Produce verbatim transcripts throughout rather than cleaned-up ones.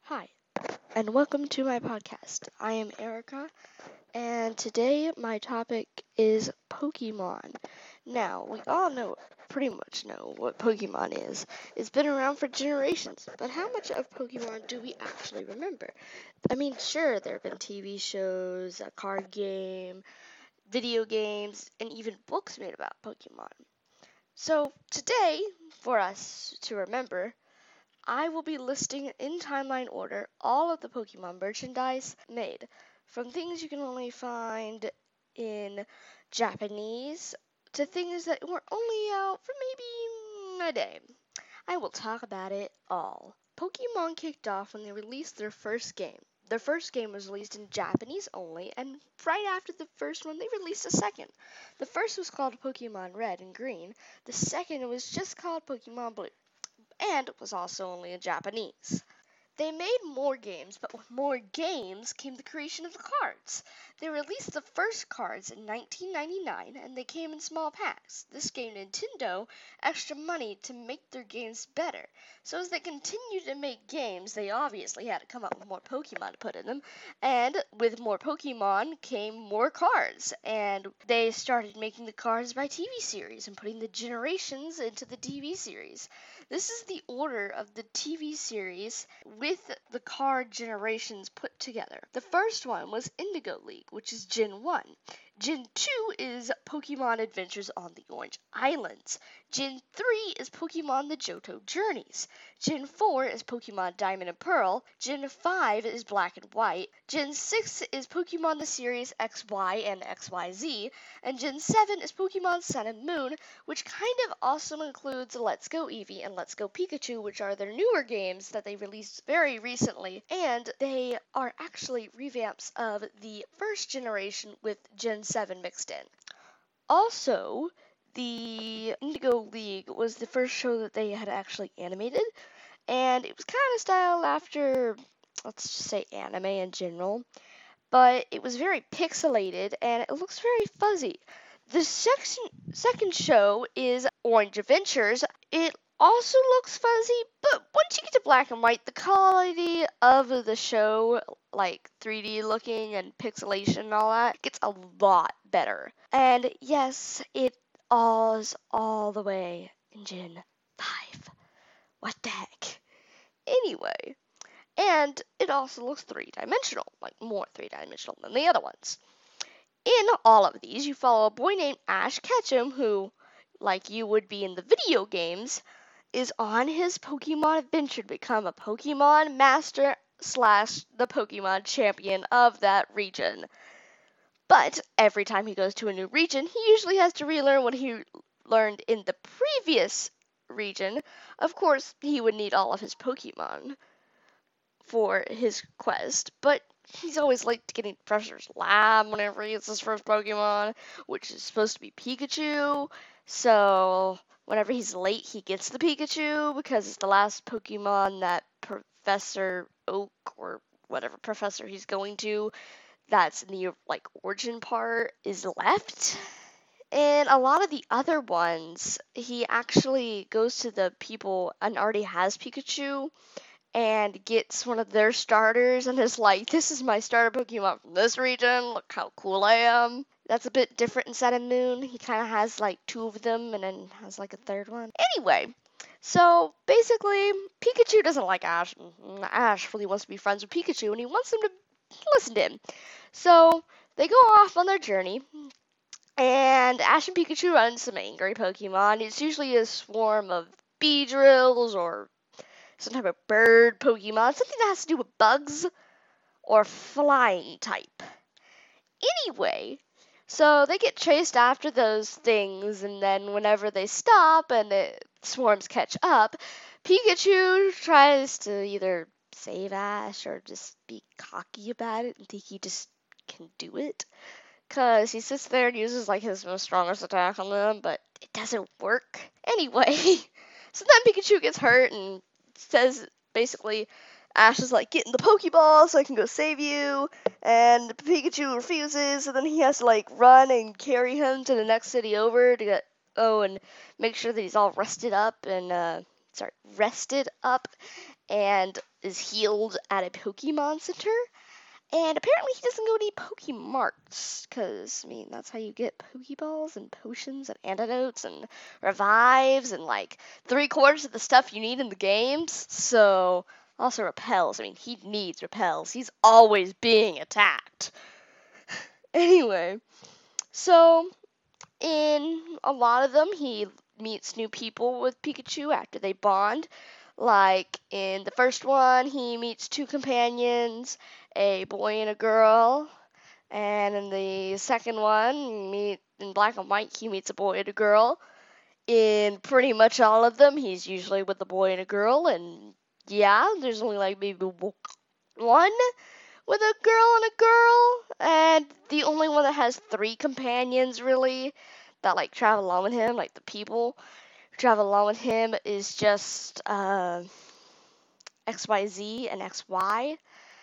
Hi, and welcome to my podcast. I am Erica, and today my topic is Pokemon. Now, we all know, pretty much know what Pokemon is. It's been around for generations, but how much of Pokemon do we actually remember? I mean, sure, there have been T V shows, a card game, video games, and even books made about Pokemon. So, today, for us to remember, I will be listing in timeline order all of the Pokemon merchandise made, from things you can only find in Japanese to things that were only out for maybe a day. I will talk about it all. Pokemon kicked off when they released their first game. Their first game was released in Japanese only, and right after the first one, they released a second. The first was called Pokemon Red and Green, the second was just called Pokemon Blue, and was also only in Japanese. They made more games, but with more games came the creation of the cards. They released the first cards in nineteen ninety-nine, and they came in small packs. This gave Nintendo extra money to make their games better. So as they continued to make games, they obviously had to come up with more Pokemon to put in them. And with more Pokemon came more cards. And they started making the cards by T V series and putting the generations into the T V series. This is the order of the T V series with the card generations put together. The first one was Indigo League, which is Gen one. Gen two is Pokemon Adventures on the Orange Islands. Gen three is Pokemon The Johto Journeys. Gen four is Pokemon Diamond and Pearl. Gen five is Black and White. Gen six is Pokemon The Series X Y and X Y Z. And Gen seven is Pokemon Sun and Moon, which kind of also includes Let's Go Eevee and Let's Go Pikachu, which are their newer games that they released very recently, and they are actually revamps of the first generation with Gen seven mixed in. Also, the Indigo League was the first show that they had actually animated, and it was kind of styled after, let's just say, anime in general, but it was very pixelated and it looks very fuzzy. The section, second show is Orange Adventures. It also looks fuzzy, but once you get to black and white, the quality of the show, like three D looking and pixelation and all that, gets a lot better. And yes, it all's all the way in Gen five. What the heck? Anyway, and it also looks three-dimensional, like more three-dimensional than the other ones. In all of these, you follow a boy named Ash Ketchum who, like you would be in the video games, is on his Pokemon adventure to become a Pokemon master slash the Pokemon champion of that region. But every time he goes to a new region, he usually has to relearn what he learned in the previous region. Of course, he would need all of his Pokemon for his quest, but he's always late to getting Professor's lab whenever he gets his first Pokemon, which is supposed to be Pikachu. So whenever he's late, he gets the Pikachu because it's the last Pokemon that Professor Oak or whatever professor he's going to, that's in the like origin part, is left. And a lot of the other ones, he actually goes to the people and already has Pikachu and gets one of their starters and is like, this is my starter Pokemon from this region, look how cool I am. That's a bit different in Sun and Moon. He kind of has like two of them and then has like a third one. Anyway, so basically, Pikachu doesn't like Ash. Ash really wants to be friends with Pikachu and he wants him to listen to him. So they go off on their journey. And Ash and Pikachu run into some angry Pokemon. It's usually a swarm of Beedrills or some type of bird Pokemon, something that has to do with bugs or flying type. Anyway, so they get chased after those things, and then whenever they stop and the swarms catch up, Pikachu tries to either save Ash or just be cocky about it and think he just can do it. Because he sits there and uses like his most strongest attack on them, but it doesn't work. Anyway, so then Pikachu gets hurt and says basically Ash is like, get in the Pokeball so I can go save you, and Pikachu refuses, and then he has to like run and carry him to the next city over to get oh and make sure that he's all rested up and uh sorry rested up and is healed at a Pokemon Center. And apparently he doesn't go to any Pokemarts, because, I mean, that's how you get Pokeballs and potions and antidotes and revives and, like, three quarters of the stuff you need in the games. So, also repels. I mean, he needs repels. He's always being attacked. Anyway, so, in a lot of them, he meets new people with Pikachu after they bond. Like in the first one, he meets two companions, a boy and a girl. And in the second one, you meet in Black and White, he meets a boy and a girl. In pretty much all of them, he's usually with a boy and a girl. And yeah, there's only like maybe one with a girl and a girl. And the only one that has three companions, really, that like travel along with him, like the people who travel along with him, is just uh, X Y Z and X Y.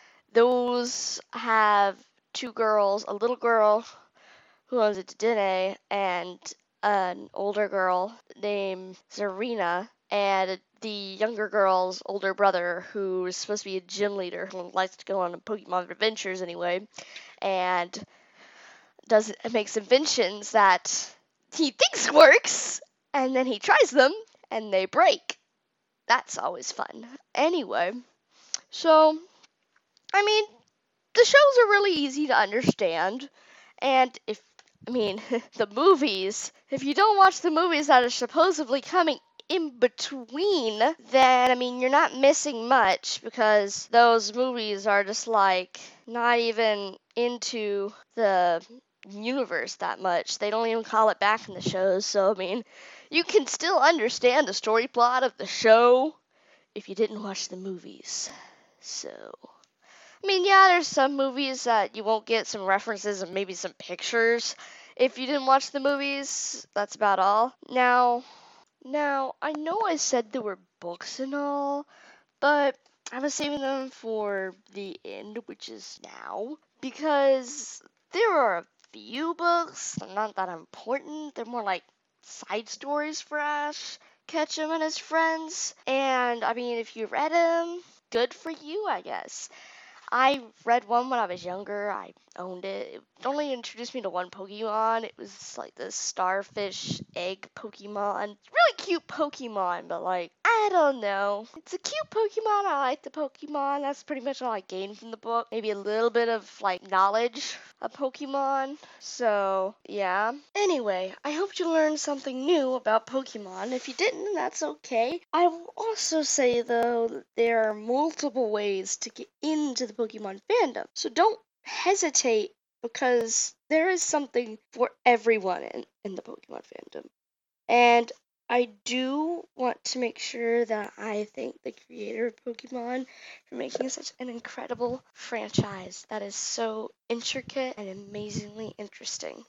Those have two girls, a little girl who owns a Dedenne, and an older girl named Zarina, and the younger girl's older brother, who is supposed to be a gym leader who likes to go on Pokemon adventures anyway, and does makes inventions that he thinks works, and then he tries them, and they break. That's always fun. Anyway, so, I mean, the shows are really easy to understand, and if, I mean, the movies, if you don't watch the movies that are supposedly coming in between, then, I mean, you're not missing much, because those movies are just, like, not even into the universe that much. They don't even call it back in the shows, so, I mean, you can still understand the story plot of the show if you didn't watch the movies. So, I mean, yeah, there's some movies that you won't get some references and maybe some pictures if you didn't watch the movies. That's about all. Now, now I know I said there were books and all, but I was saving them for the end, which is now, because there are a few books. They're not that important. They're more like side stories for Ash Ketchum and his friends. And I mean, if you read them, good for you, I guess. I read one when I was younger. I owned it. It only introduced me to one Pokemon. It was like this starfish egg Pokemon. Really cute Pokemon, but like, I don't know. It's a cute Pokemon. I like the Pokemon. That's pretty much all I gained from the book. Maybe a little bit of like knowledge of Pokemon. So, yeah. Anyway, I hope you learned something new about Pokemon. If you didn't, that's okay. I will also say, though, that there are multiple ways to get into the Pokemon fandom. So don't hesitate, because there is something for everyone in, in the Pokemon fandom. And I do want to make sure that I thank the creator of Pokemon for making such an incredible franchise that is so intricate and amazingly interesting.